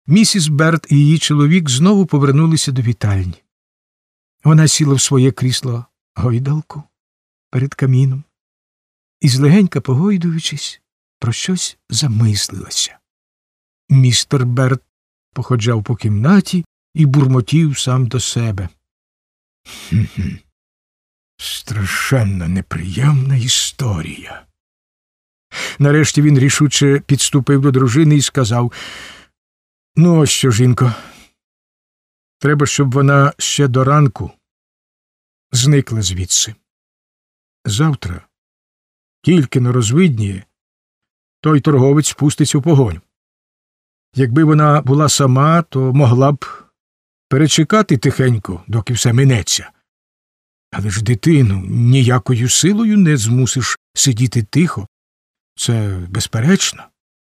Місіс Берт і її чоловік знову повернулися до вітальні. Вона сіла в своє крісло гойдалку перед каміном і, злегенька погойдуючись, про щось замислилася. Містер Берт походжав по кімнаті і бурмотів сам до себе. Страшенно неприємна історія. Нарешті він рішуче підступив до дружини і сказав: «Ну, ось що, жінко, треба, щоб вона ще до ранку зникла звідси. Завтра, тільки на розвидніє, той торговець спуститься в погоню. Якби вона була сама, то могла б перечекати тихенько, доки все минеться. Але ж дитину ніякою силою не змусиш сидіти тихо. Це безперечно.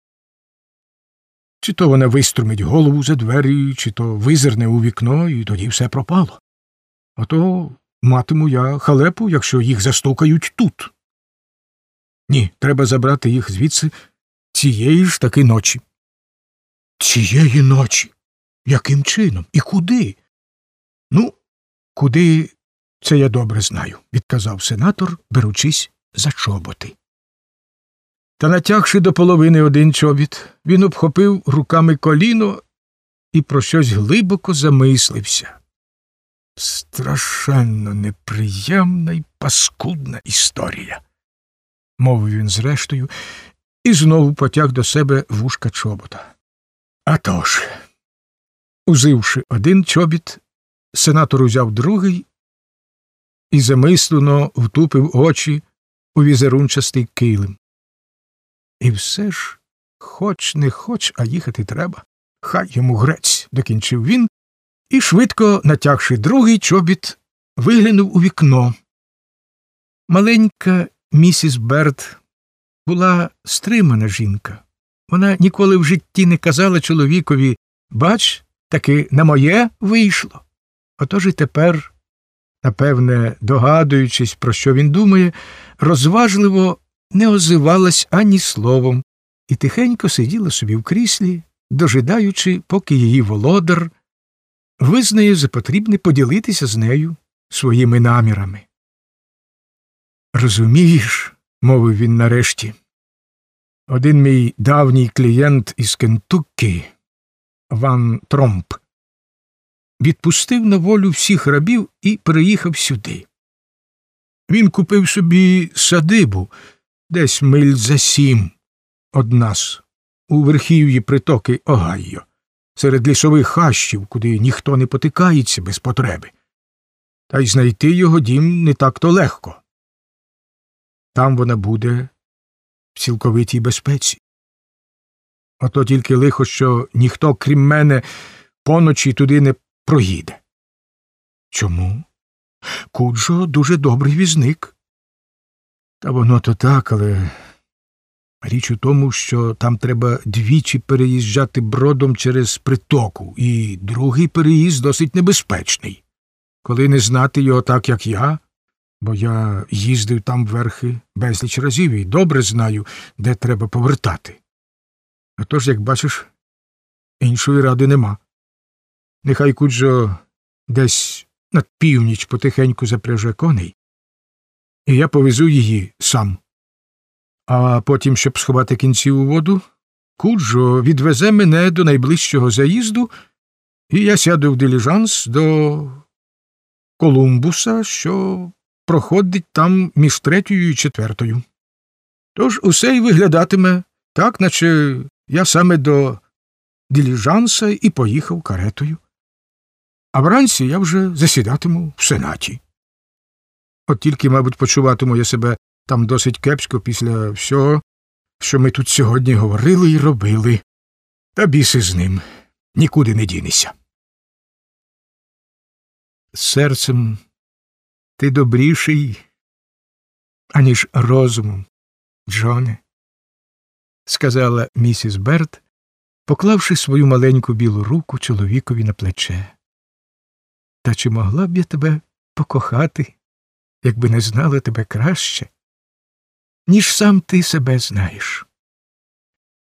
Чи то вона виструмить голову за двері, чи то визирне у вікно, і тоді все пропало. А то матиму я халепу, якщо їх застукають тут. Ні, треба забрати їх звідси цієї ж таки ночі». «Цієї ночі? Яким чином? І куди?» «Ну, куди, це я добре знаю», – відказав сенатор, беручись за чоботи. Та, натягши до половини один чобіт, він обхопив руками коліно і про щось глибоко замислився. «Страшенно неприємна й паскудна історія», – мовив він зрештою і знову потяг до себе вушка чобота. «А тож». Узивши один чобіт, сенатор узяв другий і замислено втупив очі у візерунчастий килим. «І все ж, хоч не хоч, а їхати треба. Хай йому грець», – докінчив він, і, швидко натягши другий чобіт, виглянув у вікно. Маленька місіс Берт була стримана жінка. Вона ніколи в житті не казала чоловікові: «Бач, таки на моє вийшло». Отож і тепер, напевне, догадуючись, про що він думає, розважливо не озивалась ані словом і тихенько сиділа собі в кріслі, дожидаючи, поки її володар визнає за потрібне поділитися з нею своїми намірами. «Розумієш», – мовив він нарешті, – «один мій давній клієнт із Кентуккі, Ван Тромп, відпустив на волю всіх рабів і переїхав сюди. Він купив собі садибу десь миль за 7 од нас, у верхів'ї притоки Огайо, серед лісових хащів, куди ніхто не потикається без потреби. Та й знайти його дім не так-то легко. Там вона буде в цілковитій безпеці. Ото тільки лихо, що ніхто, крім мене, поночі туди не проїде». «Чому? Куджо дуже добрий візник». «Та воно то так, але річ у тому, що там треба двічі переїжджати бродом через притоку, і другий переїзд досить небезпечний. Коли не знати його так, як я, бо я їздив там верхи безліч разів і добре знаю, де треба повертати. А тож, як бачиш, іншої ради нема. Нехай Куджо десь над північ потихеньку запряже коней, і я повезу її сам. А потім, щоб сховати кінці у воду, Куджо відвезе мене до найближчого заїзду, і я сяду в диліжанс до Колумбуса, що проходить там між 3-ю і 4-ю. Тож усе й виглядатиме так, наче я саме до диліжанса і поїхав каретою. А вранці я вже засідатиму в Сенаті. От тільки, мабуть, почуватиму я себе там досить кепсько після всього, що ми тут сьогодні говорили і робили. Та біси з ним, нікуди не дінешся». «Серцем ти добріший, аніж розумом, Джоне», – сказала місіс Берт, поклавши свою маленьку білу руку чоловікові на плече. «Та чи могла б я тебе покохати, якби не знала тебе краще, ніж сам ти себе знаєш?»